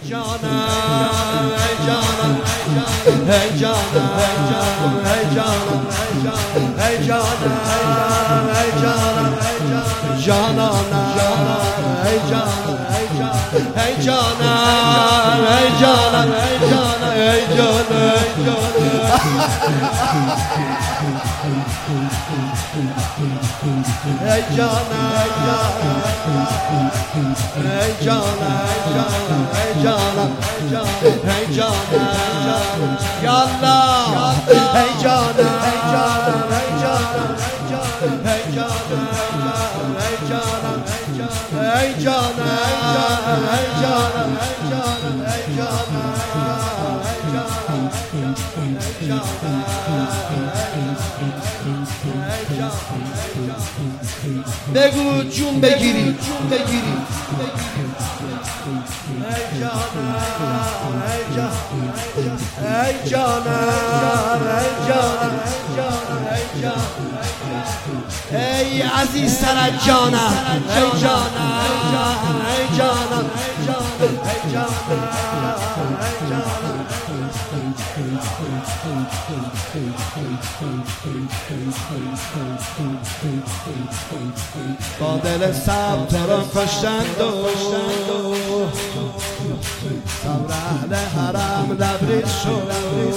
جانم ای جانم ای جانم ای جانم ای جانم ای جانم جانم ای جانم ای جانم ای جانم ای بگو جون بگیری ای جانم ای عزیزتر از جانم ای جانم با دل سب تو را کشتند و صبر اهل حرم لبریز شد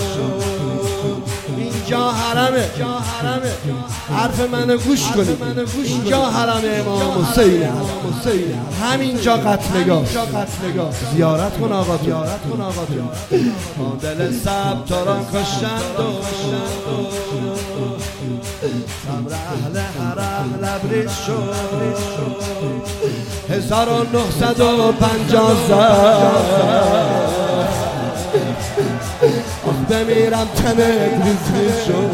اینجا حرمه حرف منو گوش کنید اینجا حرم امام حسین همینجا قتلگاه زیارت کن آقا تو با دل سب تو را کشتند و صبر اهل حرم لبریز شد 1950 بمیرم تنت ریز شد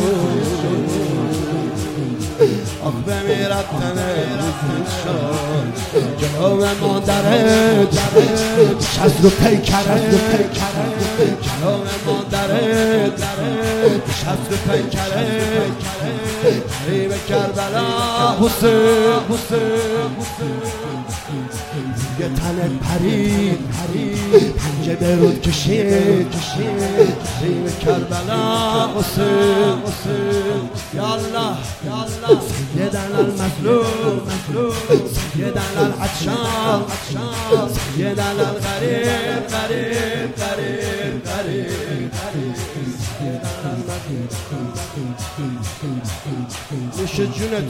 بمیرم تنت ریز شد جناب مادرت شست و پیکرت جناب مادرت شست و پیکرت قریب کربلا حسین یه تنت پرید پنجه برود کشید قریب کربلا حسین یالله سیدنا المظلوم سیدنا العطشان سیدنا الغریب نوش جونت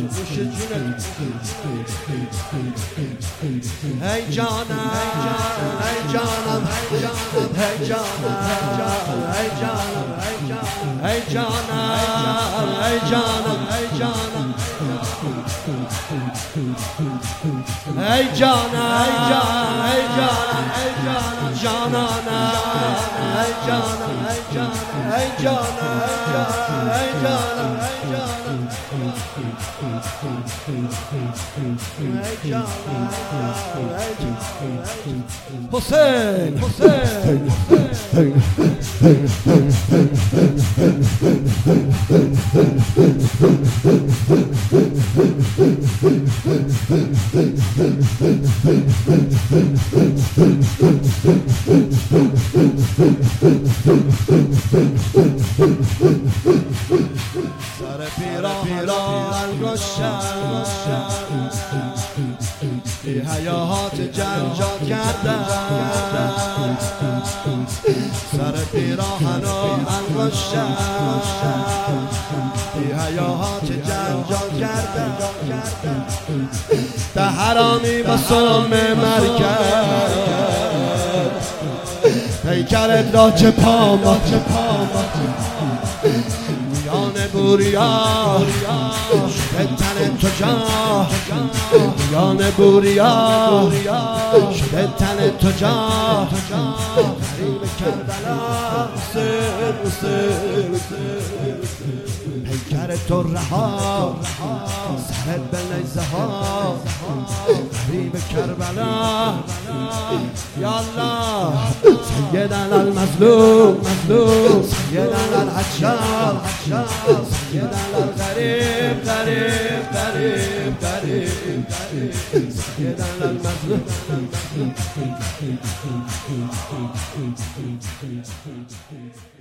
ای جانم ای جانم ای جانم ای جانم ای جانم ای جانم ای جانم ای جانم ای جانم جانانم ای جانم ای جانم حسین سر پیراهن گشتم بی حیات جنجال کردم سر پیراهن انگشتم بی حیات جنجال کردم ده حرامی با سم مرکز پیکرت را چه پاما میان بوریا شده تن تو جا میان بوریا شده تن تو جا غریب کربلا پیکر تو رها سرت به نیزه ها غریب کربلا یا الله سيدنا المظلوم سيدنا العطشان سيدنا الغريب غريب سيدنا المظلوم